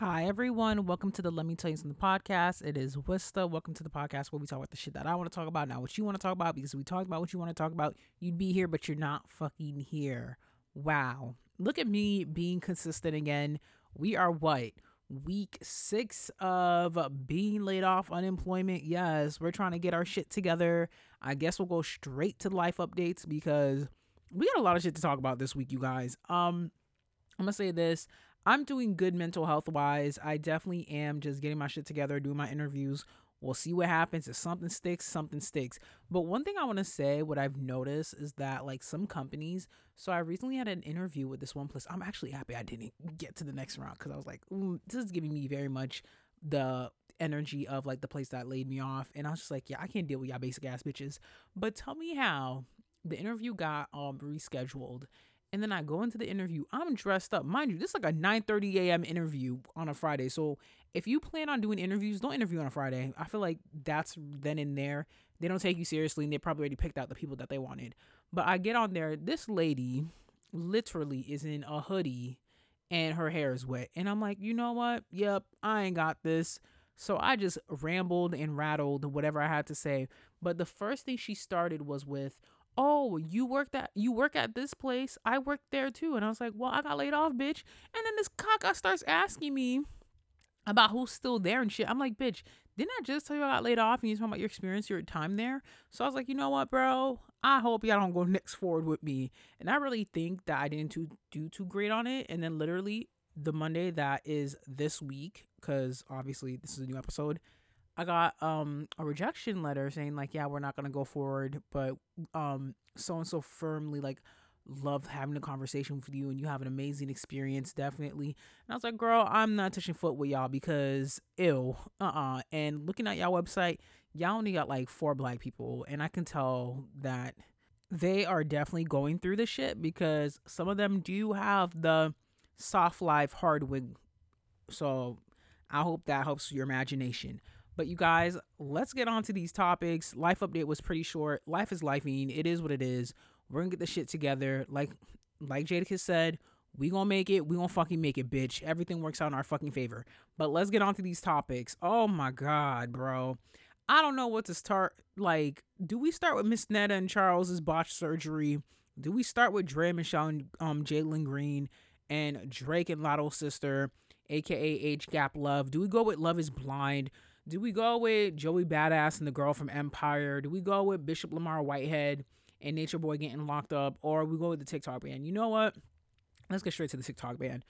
Hi, everyone. Welcome to the Let Me Tell You Something podcast. It is Wista. Welcome to the podcast where we talk about the shit that I want to talk about, not what you want to talk about, because we talked about what you want to talk about. You'd be here, but you're not fucking here. Wow. Look at me being consistent again. We are what? Week 6 of being laid off, unemployment. Yes, we're trying to get our shit together. I guess we'll go straight to life updates because we got a lot of shit to talk about this week, you guys. I'm gonna say this. I'm doing good mental health wise. I definitely am just getting my shit together, doing my interviews. We'll see what happens. If something sticks, something sticks. But one thing I want to say, what I've noticed is that like some companies, so I recently had an interview with this one place. I'm actually happy I didn't get to the next round because I was like, this is giving me very much the energy of like the place that laid me off. And I was just like, yeah, I can't deal with y'all basic ass bitches. But tell me how the interview got rescheduled, and then I go into the interview. I'm dressed up. Mind you, this is like a 9:30 a.m. interview on a Friday. So if you plan on doing interviews, don't interview on a Friday. I feel like that's then and there. They don't take you seriously and they probably already picked out the people that they wanted. But I get on there. This lady literally is in a hoodie and her hair is wet. And I'm like, you know what? Yep, I ain't got this. So I just rambled and rattled whatever I had to say. But the first thing she started was with, "Oh, you work at this place. I worked there too." And I was like, "Well, I got laid off, bitch." And then this cock starts asking me about who's still there and shit. I'm like, "Bitch, didn't I just tell you I got laid off and you talking about your experience, your time there?" So I was like, "You know what, bro? I hope y'all don't go next forward with me." And I really think that I didn't do too great on it. And then literally the Monday that is this week, because obviously this is a new episode, I got a rejection letter saying like, yeah, we're not gonna go forward, but so and so firmly like love having a conversation with you and you have an amazing experience, definitely. And I was like, girl, I'm not touching foot with y'all because ew, And looking at y'all website, y'all only got like 4 black people, and I can tell that they are definitely going through the shit because some of them do have the soft life hard wig. So I hope that helps your imagination. But you guys, let's get on to these topics. Life update was pretty short. Life is lifing. It is what it is. We're gonna get the shit together. Like Jadakiss said, we gonna make it. We gonna fucking make it, bitch. Everything works out in our fucking favor. But let's get on to these topics. Oh my god, bro. I don't know what to start. Like, do we start with Miss Netta and Charles's botched surgery? Do we start with Dre Michelle and Jalen Green and Drake and Lotto's sister, aka Age Gap Love? Do we go with Love Is Blind? Do we go with Joey Badass and the girl from Empire? Do we go with Bishop Lamar Whitehead and Nature Boy getting locked up? Or we go with the TikTok ban? You know what? Let's get straight to the TikTok ban.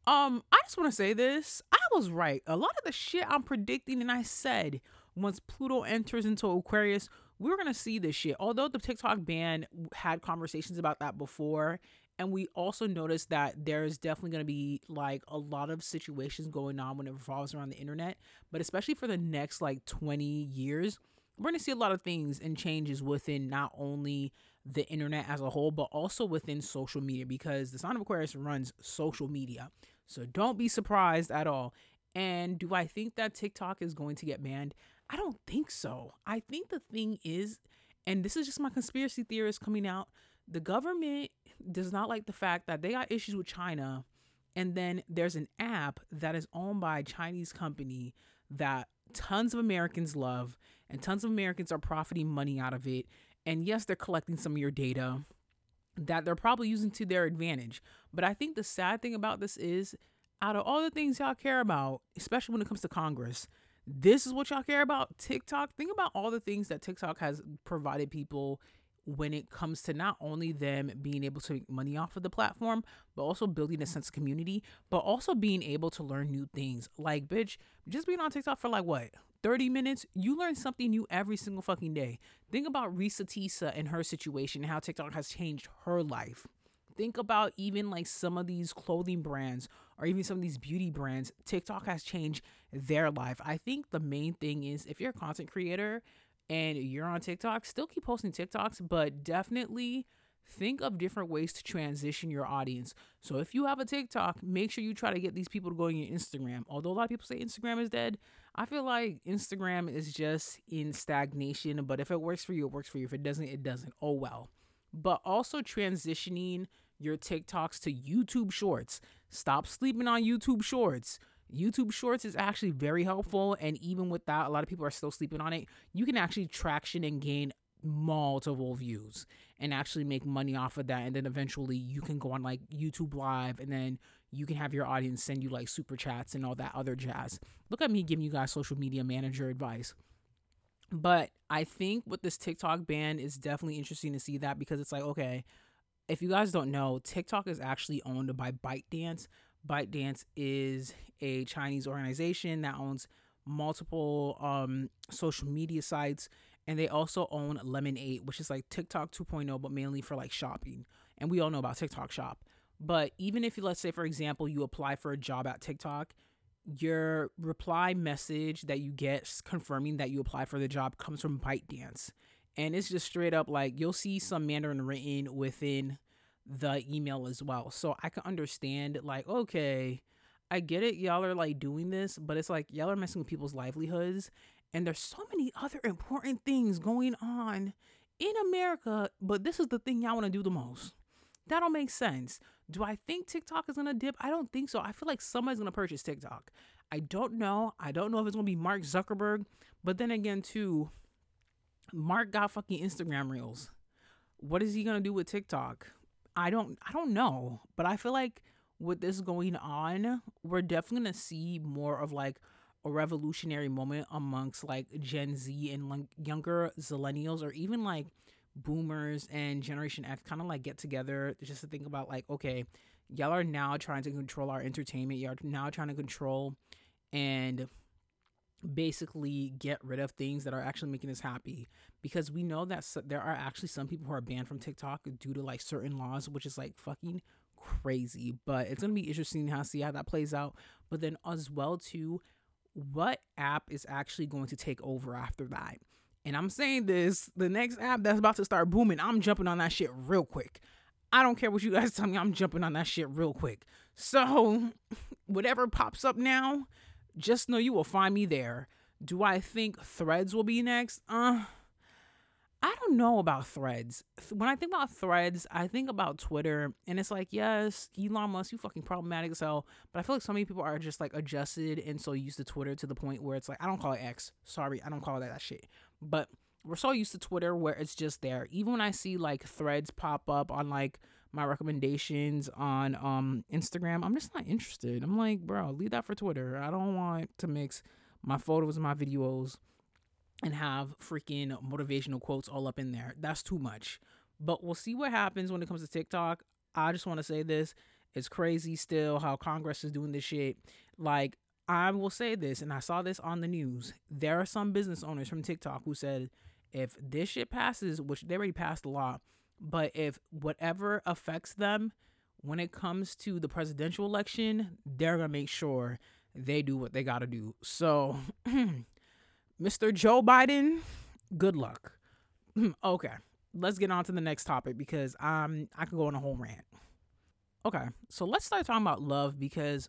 I just want to say this. I was right. A lot of the shit I'm predicting, and I said once Pluto enters into Aquarius, we're gonna see this shit. Although the TikTok ban had conversations about that before, and we also noticed that there's definitely gonna be like a lot of situations going on when it revolves around the internet. But especially for the next like 20 years, we're gonna see a lot of things and changes within not only the internet as a whole, but also within social media because the Sign of Aquarius runs social media. So don't be surprised at all. And do I think that TikTok is going to get banned? I don't think so. I think the thing is, and this is just my conspiracy theorist coming out, the government does not like the fact that they got issues with China. And then there's an app that is owned by a Chinese company that tons of Americans love, and tons of Americans are profiting money out of it. And yes, they're collecting some of your data that they're probably using to their advantage. But I think the sad thing about this is, out of all the things y'all care about, especially when it comes to Congress, this is what y'all care about. TikTok. Think about all the things that TikTok has provided people when it comes to not only them being able to make money off of the platform, but also building a sense of community, but also being able to learn new things. Like, bitch, just being on TikTok for like what? 30 minutes, you learn something new every single fucking day. Think about Risa Tisa and her situation, how TikTok has changed her life. Think about even like some of these clothing brands or even some of these beauty brands. TikTok has changed their life. I think the main thing is if you're a content creator and you're on TikTok, still keep posting TikToks, but definitely think of different ways to transition your audience. So if you have a TikTok, make sure you try to get these people to go on your Instagram. Although a lot of people say Instagram is dead, I feel like Instagram is just in stagnation. But if it works for you, it works for you. If it doesn't, it doesn't. Oh well. But also transitioning your TikToks to YouTube Shorts. Stop sleeping on YouTube Shorts. YouTube Shorts is actually very helpful. And even with that, a lot of people are still sleeping on it. You can actually traction and gain multiple views and actually make money off of that. And then eventually you can go on like YouTube Live, and then you can have your audience send you like super chats and all that other jazz. Look at me giving you guys social media manager advice. But I think with this TikTok ban, it's definitely interesting to see that, because it's like, okay, if you guys don't know, TikTok is actually owned by ByteDance. ByteDance is a Chinese organization that owns multiple social media sites, and they also own Lemon8, which is like TikTok 2.0, but mainly for like shopping. And we all know about TikTok Shop. But even if you, let's say, for example, you apply for a job at TikTok, your reply message that you get confirming that you apply for the job comes from ByteDance. And it's just straight up like, you'll see some Mandarin written within the email as well. So I can understand, like, okay, I get it, y'all are like doing this, but it's like y'all are messing with people's livelihoods. And there's so many other important things going on in America, but this is the thing y'all want to do the most. That don't make sense. Do I think TikTok is going to dip? I don't think so. I feel like somebody's going to purchase TikTok. I don't know. I don't know if it's going to be Mark Zuckerberg. But then again, too, Mark got fucking Instagram Reels. What is he going to do with TikTok? I don't know. But I feel like with this going on, we're definitely going to see more of like a revolutionary moment amongst like Gen Z and like younger Zillennials, or even like boomers and Generation X, kind of like get together just to think about like, okay, y'all are now trying to control our entertainment. Y'all are now trying to control and basically get rid of things that are actually making us happy, because we know that there are actually some people who are banned from TikTok due to like certain laws, which is like fucking crazy. But it's gonna be interesting to see how that plays out. But then as well too, what app is actually going to take over after that? And I'm saying this, the next app that's about to start booming, I'm jumping on that shit real quick. I don't care what you guys tell me, I'm jumping on that shit real quick. So whatever pops up now, just know you will find me there. Do I think Threads will be next? I don't know about Threads. When I think about Threads, I think about Twitter, and it's like, yes, Elon Musk, you fucking problematic as hell. But I feel like so many people are just like adjusted and so used to Twitter to the point where it's like, I don't call it X. Sorry, I don't call it that shit. But we're so used to Twitter where it's just there. Even when I see like Threads pop up on like my recommendations on Instagram, I'm just not interested. I'm like, bro, leave that for Twitter. I don't want to mix my photos and my videos and have freaking motivational quotes all up in there. That's too much. But we'll see what happens when it comes to TikTok. I just want to say this. It's crazy still how Congress is doing this shit. Like, I will say this, and I saw this on the news. There are some business owners from TikTok who said if this shit passes, which they already passed the law, but if whatever affects them when it comes to the presidential election, they're going to make sure they do what they got to do. So Mr. Joe Biden, good luck. Okay, let's get on to the next topic, because I could go on a whole rant. Okay, so let's start talking about love, because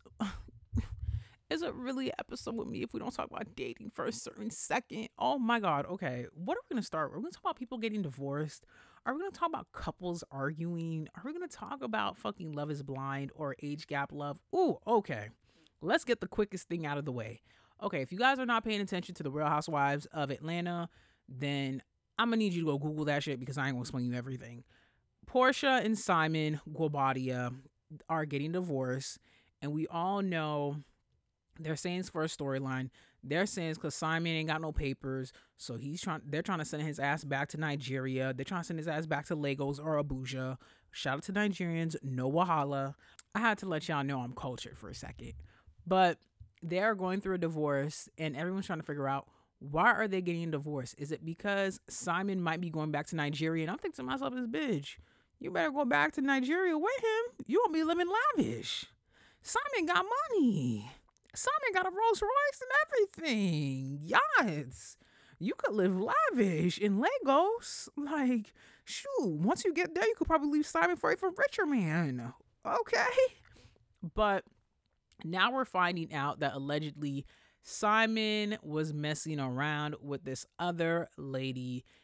is it really an episode with me if we don't talk about dating for a certain second? Oh my God. Okay, what are we going to start? Are we going to talk about people getting divorced? Are we going to talk about couples arguing? Are we going to talk about fucking Love is Blind or age gap love? Ooh, okay. Let's get the quickest thing out of the way. Okay, if you guys are not paying attention to the Real Housewives of Atlanta, then I'm going to need you to go Google that shit, because I ain't going to explain you everything. Portia and Simon Guobadia are getting divorced, and we all know they're saying it's for a storyline. They're saying it's because Simon ain't got no papers, so they're trying to send his ass back to Nigeria. They're trying to send his ass back to Lagos or Abuja. Shout out to Nigerians, no wahala. I had to let y'all know I'm cultured for a second. But they're going through a divorce, and everyone's trying to figure out, why are they getting divorced? Is it because Simon might be going back to Nigeria? And I'm thinking to myself, this bitch, you better go back to Nigeria with him. You won't be living lavish. Simon got money. Simon got a Rolls Royce and everything. Yachts. You could live lavish in Lagos. Like, shoot, once you get there, you could probably leave Simon for a richer man. Okay. But now we're finding out that allegedly Simon was messing around with this other lady,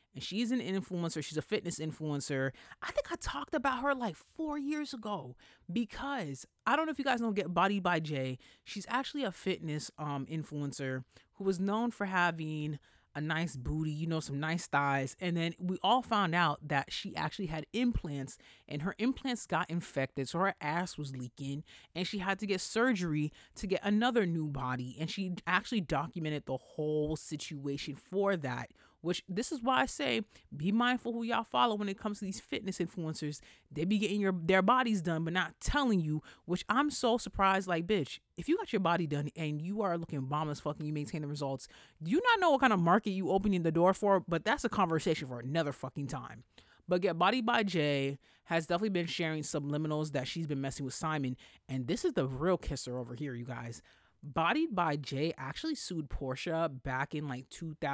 and she's an influencer. She's a fitness influencer. I think I talked about her like 4 years ago because I don't know if you guys know Get Body by Jay. She's actually a fitness influencer who was known for having a nice booty, some nice thighs. And then we all found out that she actually had implants and her implants got infected. So her ass was leaking and she had to get surgery to get another new body. And she actually documented the whole situation for that, which this is why I say be mindful who y'all follow when it comes to these fitness influencers. They be getting their bodies done, but not telling you, which I'm so surprised. Like, bitch, if you got your body done and you are looking bomb as fuck and you maintain the results, do you not know what kind of market you opening the door for? But that's a conversation for another fucking time. But Get Body by Jay has definitely been sharing subliminals that she's been messing with Simon. And this is the real kisser over here, you guys. Bodied by Jay actually sued Portia back in like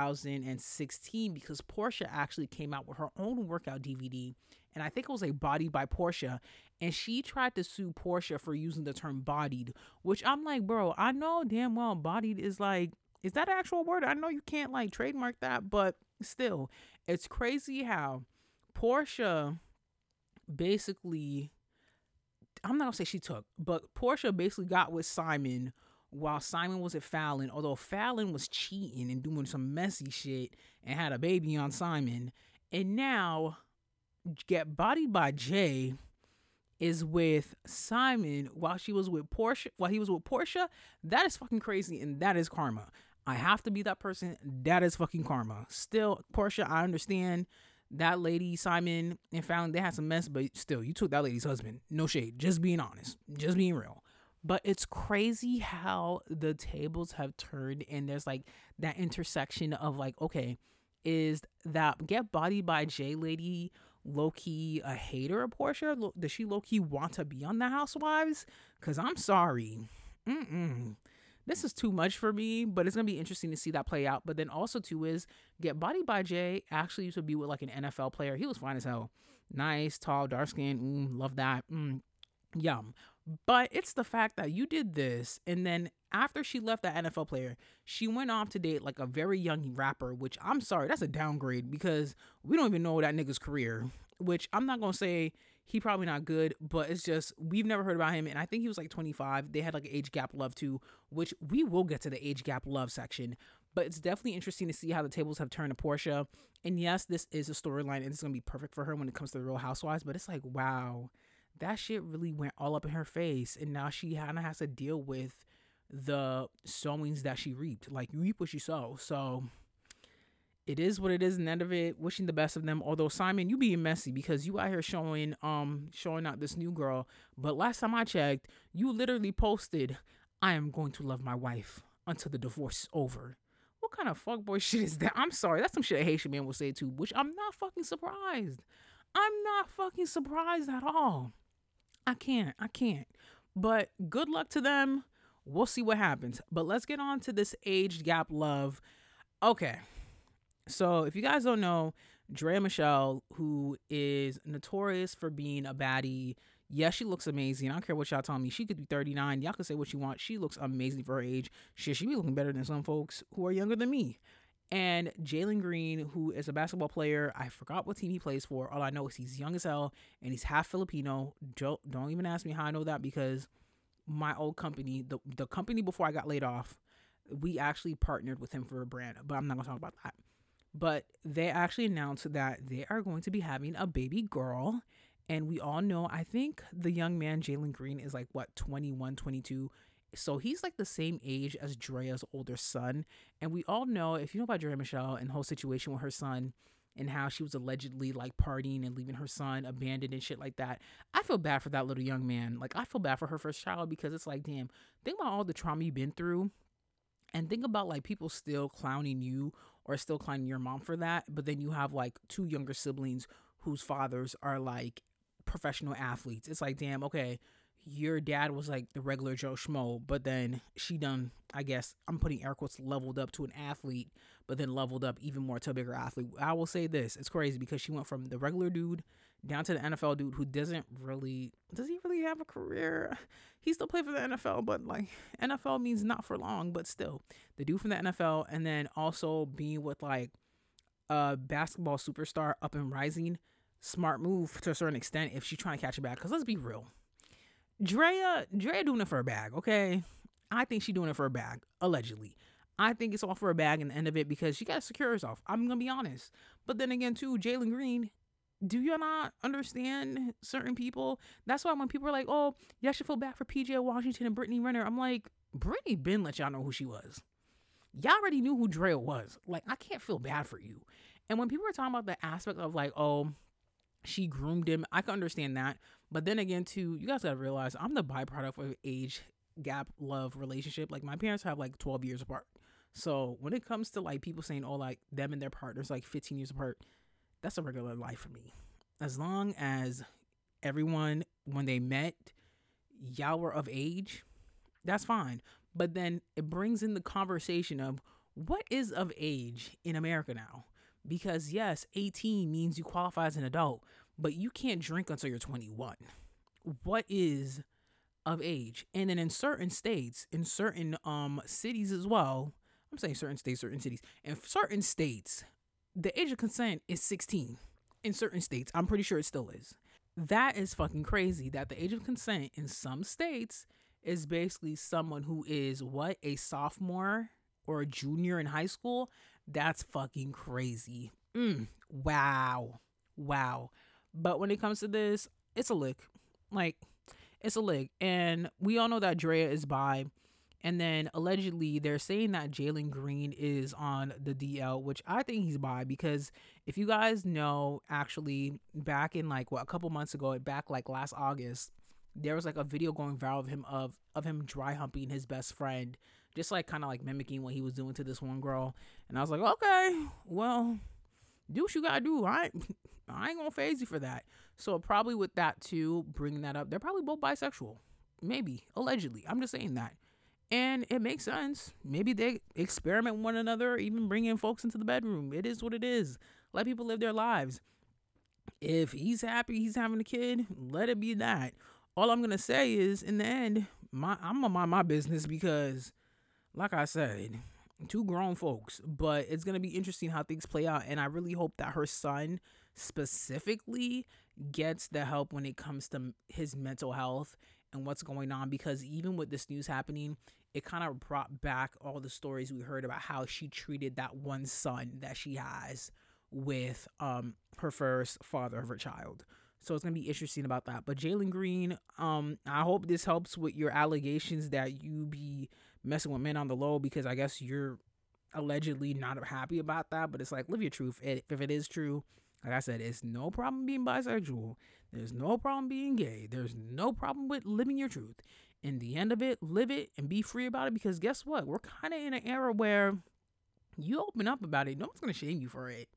2016 because Portia actually came out with her own workout DVD. And I think it was like Bodied by Portia. And she tried to sue Portia for using the term bodied, which I'm like, bro, I know damn well bodied is like, is that an actual word? I know you can't like trademark that, but still, it's crazy how Portia basically, I'm not gonna say she took, but Portia basically got with Simon while Simon was at Fallon, although Fallon was cheating and doing some messy shit and had a baby on Simon. And now Get Bodied by Jay is with Simon while he was with Portia. That is fucking crazy and that is karma. I have to be that person. That is fucking karma. Still, Portia, I understand that lady, Simon and Fallon, they had some mess, but still, you took that lady's husband. No shade. Just being honest. Just being real. But it's crazy how the tables have turned and there's like that intersection of like, okay, is that Get Bodied by Jay lady low-key a hater of Portia? Does she low-key want to be on the Housewives? Because I'm sorry. This is too much for me, but it's going to be interesting to see that play out. But then also too is Get Bodied by Jay actually used to be with like an NFL player. He was fine as hell. Nice, tall, dark skin. Love that. Yum. But it's the fact that you did this, and then after she left that NFL player, she went off to date like a very young rapper, which I'm sorry, that's a downgrade because we don't even know that nigga's career, which I'm not going to say he probably not good, but it's just we've never heard about him, and I think he was like 25. They had like an age gap love too, which we will get to the age gap love section. But it's definitely interesting to see how the tables have turned to Portia. And yes, this is a storyline, and it's going to be perfect for her when it comes to the Real Housewives, but it's like, wow. That shit really went all up in her face. And now she kind of has to deal with the sowings that she reaped. Like, you reap what you sow. So it is what it is. And the end of it, wishing the best of them. Although, Simon, you being messy because you out here showing out this new girl. But last time I checked, you literally posted, I am going to love my wife until the divorce is over. What kind of fuckboy shit is that? I'm sorry. That's some shit a Haitian man will say too, which I'm not fucking surprised. I'm not fucking surprised at all. I can't. But good luck to them. We'll see what happens. But let's get on to this age gap love. Okay. So if you guys don't know, Draya Michele, who is notorious for being a baddie. Yes, she looks amazing. I don't care what y'all tell me. She could be 39. Y'all can say what you want. She looks amazing for her age. Shit, she be looking better than some folks who are younger than me. And Jalen Green, who is a basketball player, I forgot what team he plays for. All I know is he's young as hell and he's half Filipino. Don't even ask me how I know that because my old company, the company before I got laid off, we actually partnered with him for a brand, but I'm not going to talk about that. But they actually announced that they are going to be having a baby girl. And we all know, I think the young man, Jalen Green, is like, 21, 22. So he's like the same age as Draya's older son. And we all know, if you know about Draya Michele and the whole situation with her son and how she was allegedly like partying and leaving her son abandoned and shit like that, I feel bad for that little young man. Like, I feel bad for her first child because it's like, damn, think about all the trauma you've been through and think about like people still clowning you or still clowning your mom for that. But then you have like two younger siblings whose fathers are like professional athletes. It's like, damn, okay, your dad was like the regular Joe Schmo, but then she done, I guess, I'm putting air quotes, leveled up to an athlete, but then leveled up even more to a bigger athlete. I will say this, it's crazy because she went from the regular dude down to the NFL dude who does he really have a career? He still played for the NFL, but like NFL means not for long, but still the dude from the NFL. And then also being with like a basketball superstar up and rising, smart move to a certain extent if she's trying to catch a bag. Because let's be real, Drea doing it for a bag, okay? I think she's doing it for a bag, allegedly. I think it's all for a bag in the end of it because she got to secure herself. I'm going to be honest. But then again, too, Jalen Green, do you not understand certain people? That's why when people are like, oh, y'all should feel bad for PJ Washington and Brittany Renner, I'm like, Brittany been let y'all know who she was. Y'all already knew who Drea was. Like, I can't feel bad for you. And when people are talking about the aspect of like, oh, she groomed him, I can understand that. But then again, too, you guys gotta realize I'm the byproduct of age gap love relationship. Like, my parents have like 12 years apart. So when it comes to like people saying, oh, like them and their partners like 15 years apart, that's a regular life for me. As long as everyone, when they met, y'all were of age, that's fine. But then it brings in the conversation of what is of age in America now? Because yes, 18 means you qualify as an adult, but you can't drink until you're 21. What is of age? And then in certain states, in certain cities as well, I'm saying certain states, certain cities, in certain states, the age of consent is 16. In certain states, I'm pretty sure it still is. That is fucking crazy that the age of consent in some states is basically someone who is what, a sophomore or a junior in high school. That's fucking crazy. Wow. But when it comes to this, it's a lick. Like, it's a lick. And we all know that Drea is bi. And then allegedly they're saying that Jalen Green is on the DL, which I think he's bi, because if you guys know, actually back in like a couple months ago, back like last August, there was like a video going viral of him dry humping his best friend, just like kind of like mimicking what he was doing to this one girl. And I was like, okay, well, do what you gotta do. I ain't gonna phase you for that. So probably with that too, bringing that up, they're probably both bisexual, maybe, allegedly. I'm just saying that. And it makes sense. Maybe they experiment with one another, even bring in folks into the bedroom. It is what it is. Let people live their lives. If he's happy, he's having a kid, let it be that. All I'm going to say is, in the end, I'm going to mind my business because, like I said, two grown folks. But it's going to be interesting how things play out. And I really hope that her son specifically gets the help when it comes to his mental health and what's going on, because even with this news happening, it kind of brought back all the stories we heard about how she treated that one son that she has with her first father of her child. So it's gonna be interesting about that. But Jalen Green, I hope this helps with your allegations that you be messing with men on the low, because I guess you're allegedly not happy about that. But it's like, live your truth. If it is true, like I said, it's no problem being bisexual. There's no problem being gay. There's no problem with living your truth. In the end of it, live it and be free about it, because guess what? We're kind of in an era where you open up about it, no one's going to shame you for it.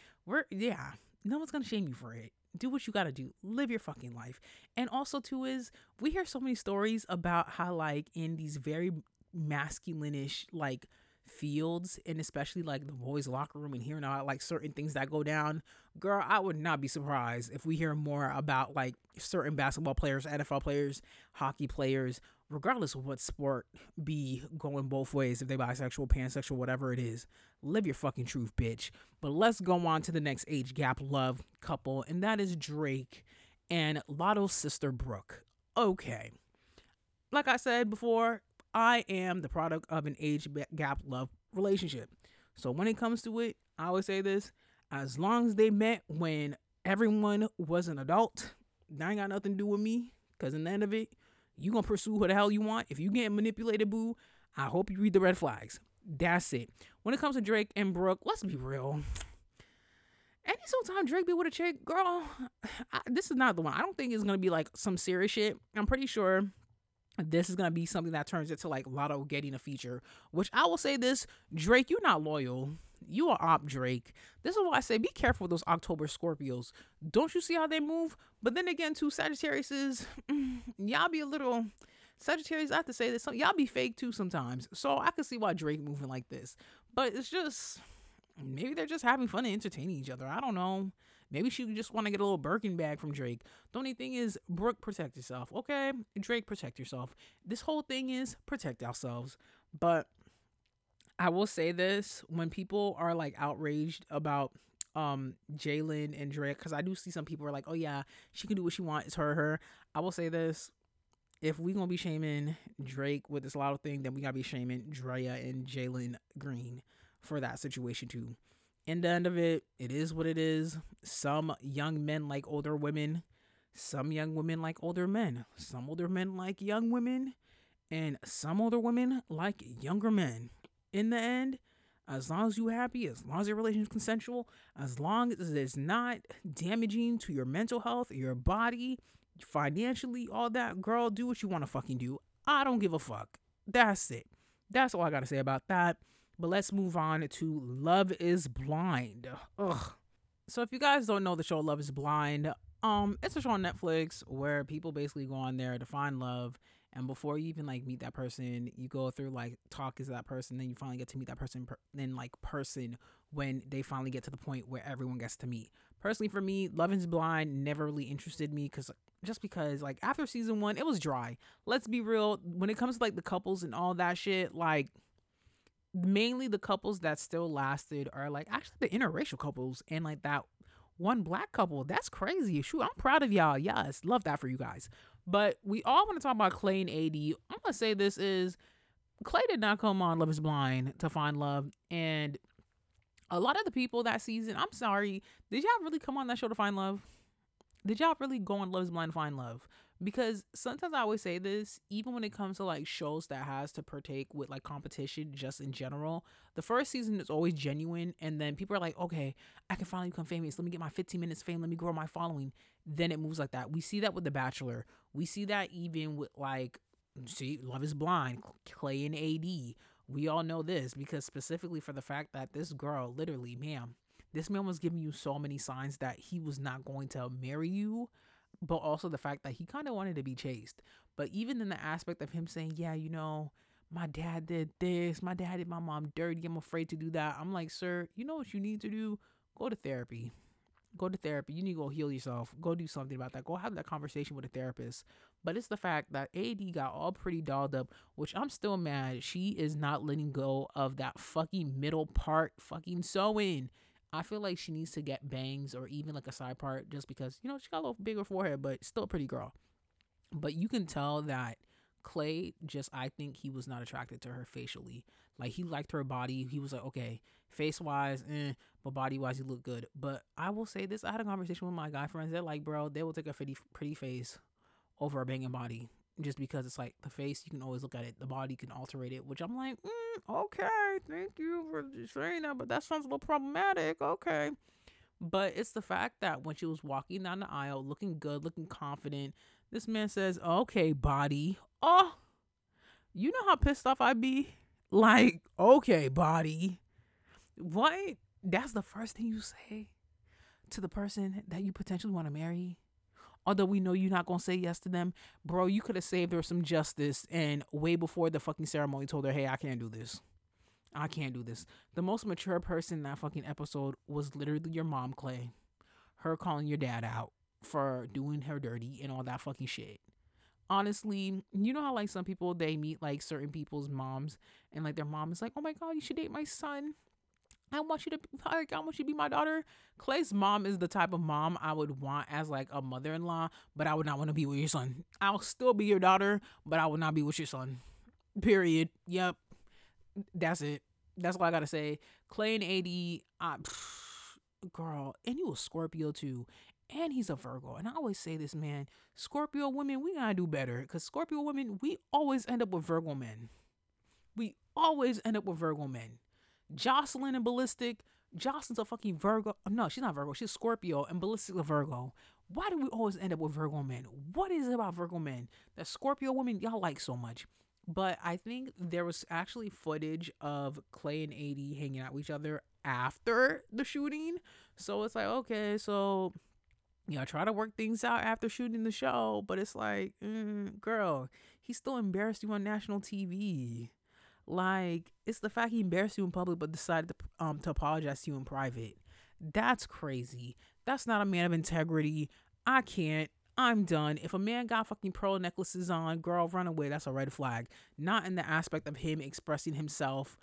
No one's going to shame you for it. Do what you got to do. Live your fucking life. And also, too, is we hear so many stories about how, like, in these very masculine-ish, like, fields, and especially like the boys locker room, and hearing about like certain things that go down, girl, I would not be surprised if we hear more about like certain basketball players, NFL players, hockey players, regardless of what sport, be going both ways, if they bisexual, pansexual, whatever it is. Live your fucking truth, bitch. But let's go on to the next age gap love couple, and that is Drake and Lotto's sister Brooke. Okay, like I said before, I am the product of an age gap love relationship. So when it comes to it, I always say this: as long as they met when everyone was an adult, that ain't got nothing to do with me. Because in the end of it, you going to pursue who the hell you want. If you get manipulated, boo, I hope you read the red flags. That's it. When it comes to Drake and Brooke, let's be real. Any time Drake be with a chick, girl, this is not the one. I don't think it's going to be like some serious shit. I'm pretty sure this is going to be something that turns into like Lotto getting a feature, which I will say this: Drake, you're not loyal. You are op, Drake. This is why I say be careful with those October Scorpios. Don't you see how they move? But then again, too, Sagittarius is, y'all be a little, Sagittarius, I have to say this, y'all be fake too sometimes. So I can see why Drake moving like this. But it's just, maybe they're just having fun and entertaining each other. I don't know. Maybe she just want to get a little Birkin bag from Drake. The only thing is, Brooke, protect yourself, okay? Drake, protect yourself. This whole thing is protect ourselves. But I will say this, when people are like outraged about Jalen and Drake, because I do see some people are like, oh yeah, she can do what she wants, it's her. I will say this, if we gonna be shaming Drake with this lotto thing, then we gotta be shaming Drea and Jalen Green for that situation too. In the end of it, it is what it is. Some young men like older women, some young women like older men, some older men like young women, and some older women like younger men. In the end, as long as you happy, as long as your relationship is consensual, as long as it's not damaging to your mental health, your body, financially, all that, girl, do what you want to fucking do. I don't give a fuck. That's it. That's all I gotta say about that. But let's move on to Love is Blind. Ugh. So if you guys don't know the show Love is Blind, it's a show on Netflix where people basically go on there to find love, and before you even like meet that person, you go through like talk is that person, then you finally get to meet that person then like person when they finally get to the point where everyone gets to meet. Personally for me, Love is Blind never really interested me because like after season 1 it was dry. Let's be real, when it comes to like the couples and all that shit, like mainly the couples that still lasted are like actually the interracial couples and like that one black couple. That's crazy. Shoot, I'm proud of y'all. Yes, love that for you guys. But we all want to talk about Clay and AD. I'm gonna say this is Clay did not come on Love is Blind to find love, and a lot of the people that season, I'm sorry, did y'all really come on that show to find love? Did y'all really go on Love is Blind to find love? Because sometimes I always say this, even when it comes to like shows that has to partake with like competition just in general, the first season is always genuine, and then people are like, okay, I can finally become famous. Let me get my 15 minutes fame. Let me grow my following. Then it moves like that. We see that with The Bachelor. We see that even with like, see, Love is Blind, Clay and AD. We all know this because specifically for the fact that this girl, literally, ma'am, this man was giving you so many signs that he was not going to marry you, but also the fact that he kind of wanted to be chased. But even in the aspect of him saying, yeah, you know, my dad did this, my dad did my mom dirty, I'm afraid to do that. I'm like, sir, you know what you need to do? Go to therapy. Go to therapy. You need to go heal yourself. Go do something about that. Go have that conversation with a therapist. But it's the fact that AD got all pretty dolled up, which I'm still mad. She is not letting go of that fucking middle part fucking sewing. I feel like she needs to get bangs or even like a side part just because, you know, she got a little bigger forehead, but still a pretty girl. But you can tell that Clay just, I think he was not attracted to her facially. Like he liked her body. He was like, okay, face wise, but body wise, you look good. But I will say this, I had a conversation with my guy friends. They're like, bro, they will take a pretty face over a banging body. Just because it's like the face, you can always look at it. The body can alter it, which I'm like, okay, thank you for saying that, but that sounds a little problematic. Okay. But it's the fact that when she was walking down the aisle, looking good, looking confident, this man says, okay, body. Oh, you know how pissed off I'd be? Like, okay, body. What? That's the first thing you say to the person that you potentially want to marry? Although we know you're not going to say yes to them, bro, you could have saved her some justice and way before the fucking ceremony told her, hey, I can't do this. I can't do this. The most mature person in that fucking episode was literally your mom, Clay. Her calling your dad out for doing her dirty and all that fucking shit. Honestly, you know how like some people, they meet like certain people's moms and like their mom is like, oh my God, you should date my son. I want you to be my daughter. Clay's mom is the type of mom I would want as like a mother-in-law, but I would not want to be with your son. I'll still be your daughter, but I would not be with your son. Period. Yep. That's it. That's all I gotta say. Clay and AD, girl, and you a Scorpio too, and he's a Virgo. And I always say this, man, Scorpio women, we gotta do better, because Scorpio women, we always end up with Virgo men. We always end up with Virgo men. Jocelyn and Ballistic. Jocelyn's a fucking Virgo. No, she's not Virgo. She's Scorpio, and Ballistic's a Virgo. Why do we always end up with Virgo men? What is it about Virgo men that Scorpio women y'all like so much? But I think there was actually footage of Clay and AD hanging out with each other after the shooting. So it's like, okay, so try to work things out after shooting the show. But it's like, girl, he still embarrassed you on national TV. Like, it's the fact he embarrassed you in public but decided to apologize to you in private. That's crazy. That's not a man of integrity. I can't. I'm done. If a man got fucking pearl necklaces on, girl, run away. That's a red flag. Not in the aspect of him expressing himself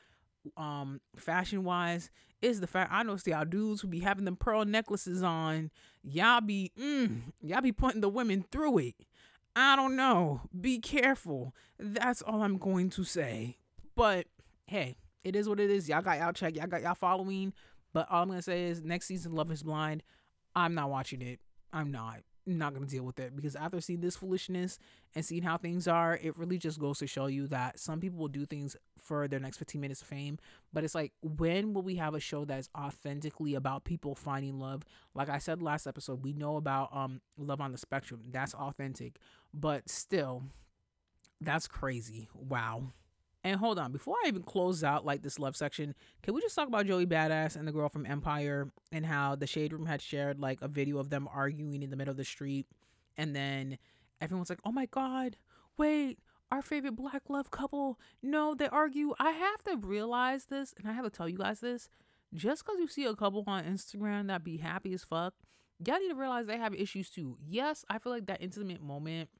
fashion wise. It's the fact I know y'all dudes who be having them pearl necklaces on. Y'all be putting the women through it. I don't know. Be careful. That's all I'm going to say. But hey, it is what it is. Y'all got y'all check. Y'all got y'all following. But all I'm gonna say is next season, Love is Blind, I'm not watching it. I'm not gonna deal with it, because after seeing this foolishness and seeing how things are, it really just goes to show you that some people will do things for their next 15 minutes of fame. But it's like, when will we have a show that is authentically about people finding love? Like I said last episode, we know about Love on the Spectrum. That's authentic. But still, that's crazy. Wow. And hold on, before I even close out like this love section, can we just talk about Joey Badass and the girl from Empire, and how the Shade Room had shared like a video of them arguing in the middle of the street, and then everyone's like, "Oh my god, wait, our favorite black love couple, no, they argue." I have to realize this, and I have to tell you guys this: just because you see a couple on Instagram that be happy as fuck, y'all need to realize they have issues too. Yes, I feel like that intimate moment.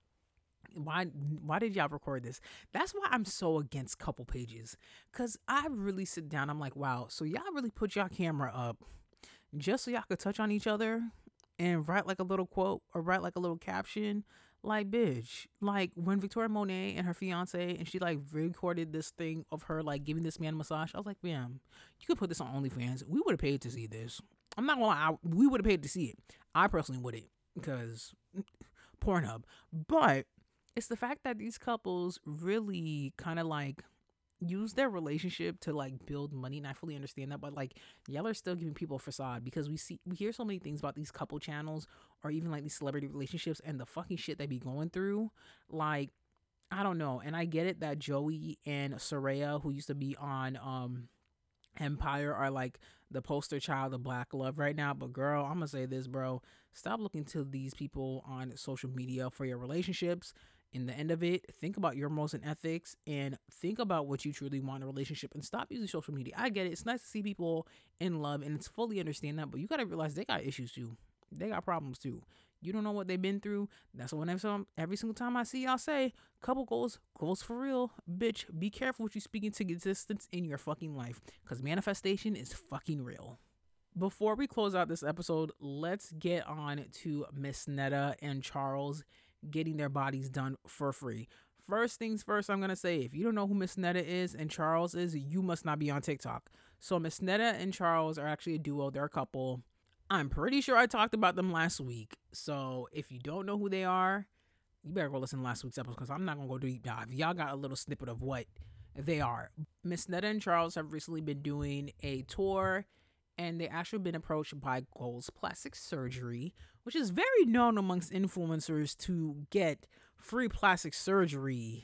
Why did y'all record this? That's why I'm so against couple pages, because I really sit down, I'm like, wow, so y'all really put y'all camera up just so y'all could touch on each other and write like a little quote or write like a little caption? Like, bitch, like when Victoria Monet and her fiance, and she like recorded this thing of her like giving this man a massage, I was like, ma'am, you could put this on OnlyFans. We would have paid to see this. I'm not gonna lie, we would have paid to see it. I personally wouldn't, because Pornhub. But it's the fact that these couples really kind of like use their relationship to like build money, and I fully understand that. But like, y'all are still giving people a facade, because we hear so many things about these couple channels, or even like these celebrity relationships, and the fucking shit they be going through. Like, I don't know. And I get it that Joey and Soraya, who used to be on Empire, are like the poster child of black love right now. But girl, I'm gonna say this, bro, stop looking to these people on social media for your relationships. In the end of it, think about your morals and ethics, and think about what you truly want in a relationship, and stop using social media. I get it. It's nice to see people in love, and it's fully understand that, but you got to realize they got issues too. They got problems too. You don't know what they've been through. That's what every single time I see y'all say, couple goals for real. Bitch, be careful what you speak into existence in your fucking life, because manifestation is fucking real. Before we close out this episode, let's get on to Miss Netta and Charles getting their bodies done for free. First things first, I'm going to say, if you don't know who Miss Netta is and Charles is, you must not be on TikTok. So Miss Netta and Charles are actually a duo. They're a couple. I'm pretty sure I talked about them last week. So if you don't know who they are, you better go listen to last week's episode, because I'm not going to go deep dive. Y'all got a little snippet of what they are. Miss Netta and Charles have recently been doing a tour, and they actually been approached by Goals Plastic Surgery, which is very known amongst influencers to get free plastic surgery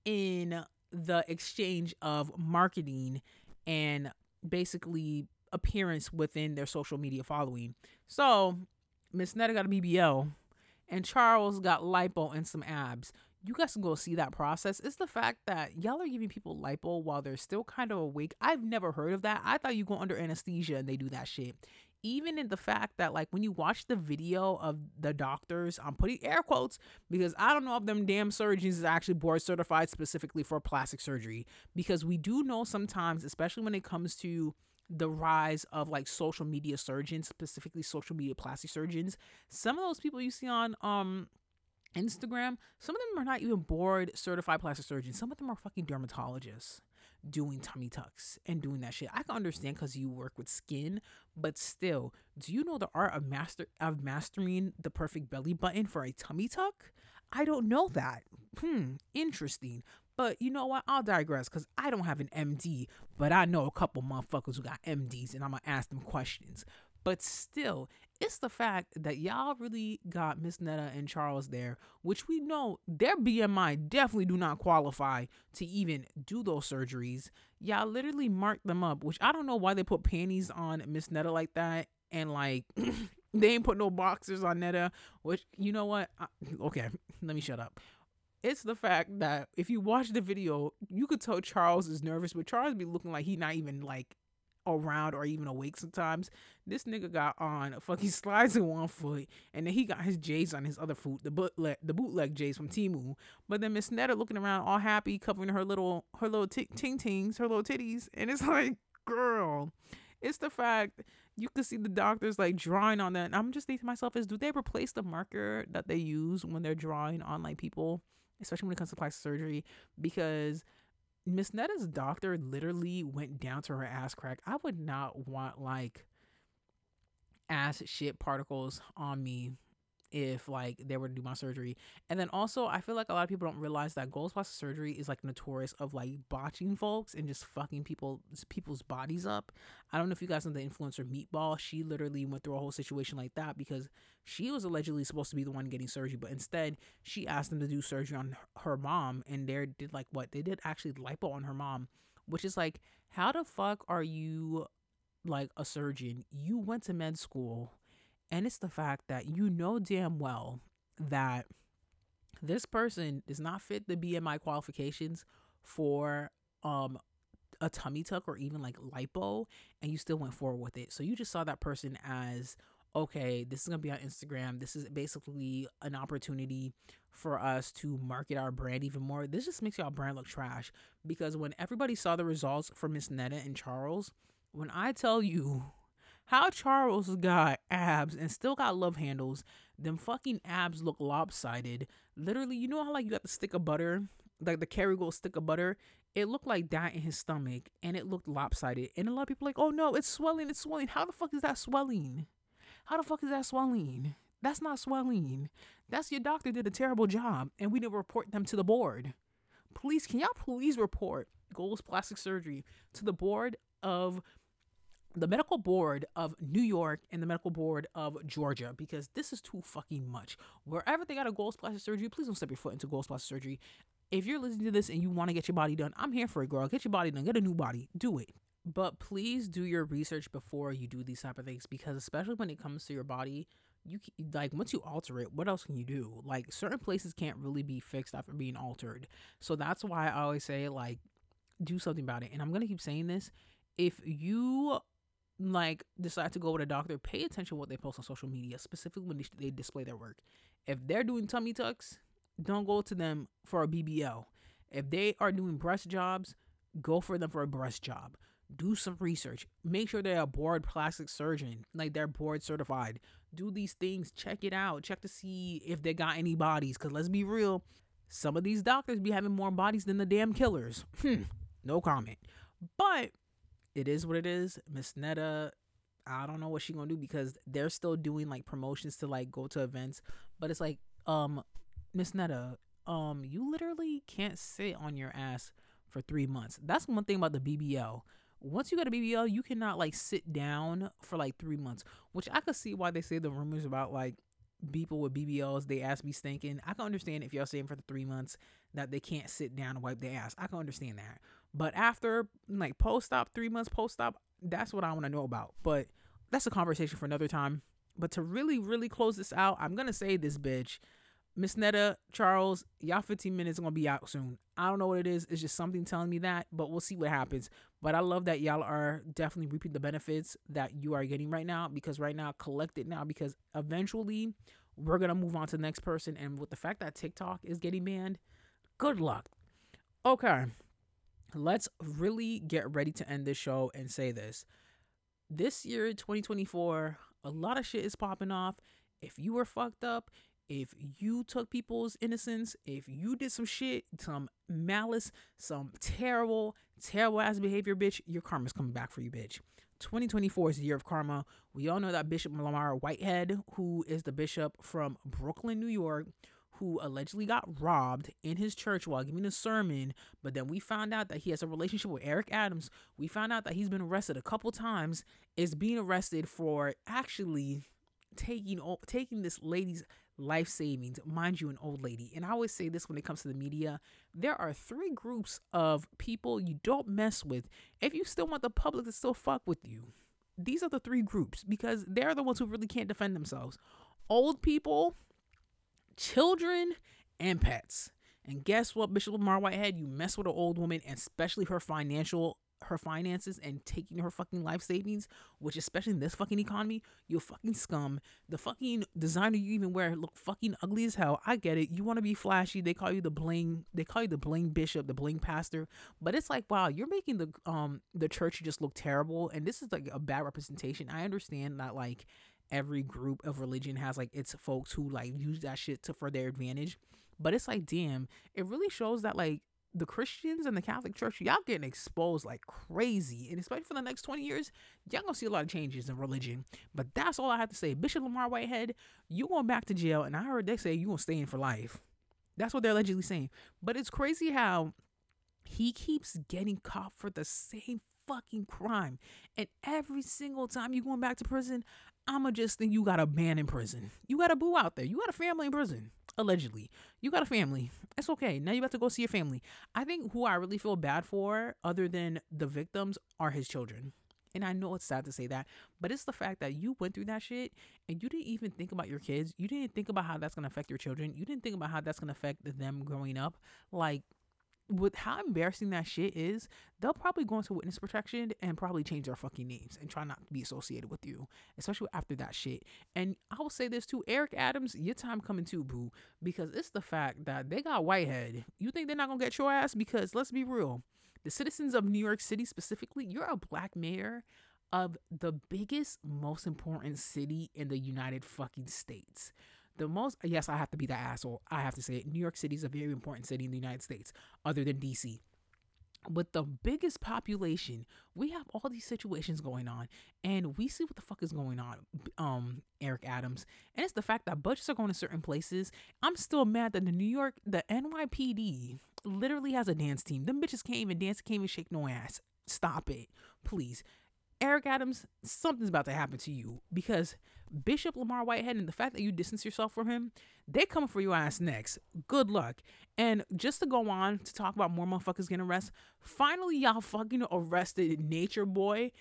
in the exchange of marketing and basically appearance within their social media following. So Miss Netta got a BBL, and Charles got lipo and some abs. You guys can go see that process. It's the fact that y'all are giving people lipo while they're still kind of awake. I've never heard of that. I thought you go under anesthesia and they do that shit. Even in the fact that, like, when you watch the video of the doctors, I'm putting air quotes, because I don't know if them damn surgeons is actually board certified specifically for plastic surgery. Because we do know sometimes, especially when it comes to the rise of like social media surgeons, specifically social media plastic surgeons, some of those people you see on Instagram, some of them are not even board certified plastic surgeons. Some of them are fucking dermatologists doing tummy tucks and doing that shit. I can understand because you work with skin, but still, do you know the art of mastering the perfect belly button for a tummy tuck? I don't know that. Interesting. But you know what? I'll digress, because I don't have an MD, but I know a couple motherfuckers who got MDs, and I'm gonna ask them questions. But still, it's the fact that y'all really got Miss Netta and Charles there, which we know their BMI definitely do not qualify to even do those surgeries. Y'all literally marked them up, which I don't know why they put panties on Miss Netta like that, and like they ain't put no boxers on Netta, which, you know what? Okay, let me shut up. It's the fact that if you watch the video, you could tell Charles is nervous, but Charles be looking like he not even like around or even awake sometimes. This nigga got on fucking slides in one foot, and then he got his J's on his other foot, the bootleg J's from Temu. But then Miss Netta looking around all happy, covering her little ting tings, her little titties, and it's like, girl, it's the fact you can see the doctors like drawing on that. And I'm just thinking to myself, is do they replace the marker that they use when they're drawing on like people, especially when it comes to plastic surgery? Because Miss Netta's doctor literally went down to her ass crack. I would not want like ass shit particles on me if like they were to do my surgery. And then also I feel like a lot of people don't realize that Gold's plastic surgery is like notorious of like botching folks and just fucking people's bodies up. I don't know if you guys know the influencer Meatball. She literally went through a whole situation like that because she was allegedly supposed to be the one getting surgery, but instead she asked them to do surgery on her mom, and they did like what they did, actually lipo on her mom, which is like, how the fuck are you like a surgeon? You went to med school. And it's the fact that you know damn well that this person does not fit the BMI qualifications for a tummy tuck or even like lipo, and you still went forward with it. So you just saw that person as, okay, this is going to be on Instagram. This is basically an opportunity for us to market our brand even more. This just makes y'all brand look trash, because when everybody saw the results for Miss Netta and Charles, when I tell you how Charles got abs and still got love handles, them fucking abs look lopsided. Literally, you know how like you got the stick of butter, like the Kerrygold stick of butter? It looked like that in his stomach, and it looked lopsided. And a lot of people are like, oh no, it's swelling, it's swelling. How the fuck is that swelling? How the fuck is that swelling? That's not swelling. That's your doctor did a terrible job, and we didn't report them to the board. Please, can y'all please report Gold's plastic surgery to the board of the medical board of New York and the medical board of Georgia, because this is too fucking much. Wherever they got a Gold's plastic surgery, please don't step your foot into Gold's plastic surgery. If you're listening to this and you want to get your body done, I'm here for it, girl. Get your body done. Get a new body. Do it. But please do your research before you do these type of things, because especially when it comes to your body, you like, once you alter it, what else can you do? Like, certain places can't really be fixed after being altered. So that's why I always say, like, do something about it. And I'm gonna keep saying this: if you like decide to go with a doctor, pay attention to what they post on social media, specifically when they display their work. If they're doing tummy tucks, don't go to them for a BBL. If they are doing breast jobs, go for them for a breast job. Do some research. Make sure they're a board plastic surgeon, like they're board certified. Do these things. Check it out. Check to see if they got any bodies. Because let's be real, some of these doctors be having more bodies than the damn killers. No comment. But it is what it is. Miss Netta, I don't know what she gonna do, because they're still doing like promotions to like go to events. But it's like, Miss Netta, you literally can't sit on your ass for 3 months. That's one thing about the BBL. Once you got a BBL, you cannot like sit down for like 3 months, which I could see why they say the rumors about like people with BBLs, they ass be stinking. I can understand if y'all saying for the 3 months that they can't sit down and wipe their ass. I can understand that. But after like post-op, 3 months post-op, that's what I want to know about. But that's a conversation for another time. But to really, really close this out, I'm going to say this, bitch. Miss Netta, Charles, y'all 15 minutes are going to be out soon. I don't know what it is. It's just something telling me that, but we'll see what happens. But I love that y'all are definitely reaping the benefits that you are getting right now, because right now, collect it now, because eventually we're going to move on to the next person. And with the fact that TikTok is getting banned, good luck. Okay. Let's really get ready to end this show and say this. This year, 2024, a lot of shit is popping off. If you were fucked up, if you took people's innocence, if you did some shit, some malice, some terrible, terrible ass behavior, bitch, your karma's coming back for you, bitch. 2024 is the year of karma. We all know that Bishop Lamar Whitehead, who is the bishop from Brooklyn, New York, who allegedly got robbed in his church while giving a sermon, but then we found out that he has a relationship with Eric Adams. We found out that he's been arrested a couple times, is being arrested for actually taking this lady's life savings, mind you, an old lady. And I always say this when it comes to the media: there are 3 groups of people you don't mess with if you still want the public to still fuck with you. These are the 3 groups, because they're the ones who really can't defend themselves: old people, children, and pets. And guess what, Bishop Lamar Whitehead? You mess with an old woman, and especially her financial her finances and taking her fucking life savings, which especially in this fucking economy, you fucking scum. The fucking designer you even wear look fucking ugly as hell. I get it. You want to be flashy. They call you the bling. They call you the bling bishop, the bling pastor. But it's like, wow, you're making the church just look terrible. And this is like a bad representation. I understand that like every group of religion has like its folks who like use that shit for their advantage. But it's like, damn, it really shows that like the Christians and the Catholic Church, y'all getting exposed like crazy. And especially for the next 20 years, y'all gonna see a lot of changes in religion. But that's all I have to say. Bishop Lamar Whitehead, you going back to jail, and I heard they say you gonna stay in for life. That's what they're allegedly saying. But it's crazy how he keeps getting caught for the same fucking crime. And every single time you going back to prison, I'ma just think you got a man in prison. You got a boo out there. You got a family in prison. Allegedly. You got a family. It's okay. Now you have to go see your family. I think who I really feel bad for, other than the victims, are his children. And I know it's sad to say that, but it's the fact that you went through that shit and you didn't even think about your kids. You didn't think about how that's going to affect your children. You didn't think about how that's going to affect them growing up. Like, with how embarrassing that shit is, they'll probably go into witness protection and probably change their fucking names and try not to be associated with you, especially after that shit. And I will say this too, Eric Adams, your time coming too, boo, because it's the fact that they got Whitehead. You think they're not gonna get your ass? Because let's be real, the citizens of New York City specifically, you're a black mayor of the biggest, most important city in the United fucking States. Yes, I have to be that asshole. I have to say it. New York City is a very important city in the United States, other than DC. With the biggest population, we have all these situations going on, and we see what the fuck is going on, Eric Adams. And it's the fact that budgets are going to certain places. I'm still mad that the NYPD literally has a dance team. Them bitches can't even dance, can't even shake no ass. Stop it, please. Eric Adams, something's about to happen to you, because Bishop Lamar Whitehead and the fact that you distance yourself from him, they're coming for your ass next. Good luck. And just to go on to talk about more motherfuckers getting arrested, finally y'all fucking arrested Nature Boy,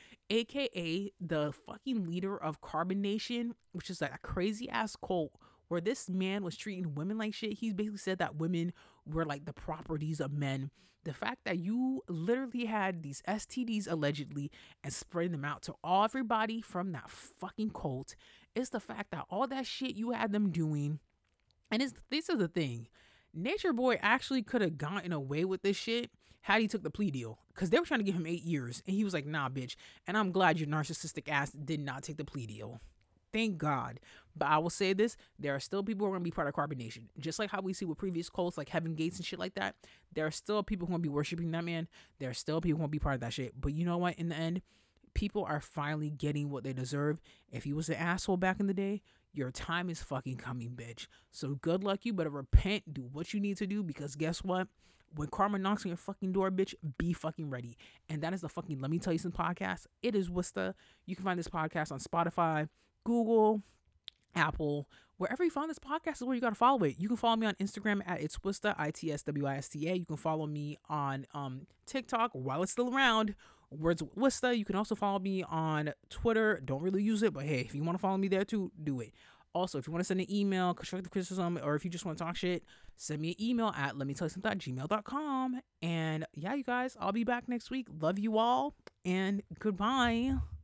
aka the fucking leader of Carbon Nation, which is like a crazy ass cult where this man was treating women like shit. He basically said that women were like the properties of men. The fact that you literally had these STDs allegedly and spreading them out to everybody from that fucking cult is the fact that all that shit you had them doing. And this is the thing. Nature Boy actually could have gotten away with this shit had he took the plea deal, because they were trying to give him 8 years and he was like, nah, bitch. And I'm glad your narcissistic ass did not take the plea deal. Thank God. But I will say this, there are still people who are going to be part of Carbon Nation. Just like how we see with previous cults like Heaven Gates and shit like that. There are still people who are going to be worshiping that man. There are still people who are going to be part of that shit. But you know what? In the end, people are finally getting what they deserve. If you was an asshole back in the day, your time is fucking coming, bitch. So good luck. You better repent. Do what you need to do, because guess what? When karma knocks on your fucking door, bitch, be fucking ready. And that is the fucking Let Me Tell You Some podcast. It is Wista. You can find this podcast on Spotify, Google, Apple, wherever you found this podcast is where you got to follow it. You can follow me on Instagram at It's Wista, ITSWISTA. You can follow me on TikTok while it's still around, Words with Wista. You can also follow me on Twitter. Don't really use it, but hey, if you want to follow me there too, do it. Also, if you want to send an email, constructive criticism, or if you just want to talk shit, send me an email at letmetellyousomething@gmail.com. And yeah, you guys, I'll be back next week. Love you all, and goodbye.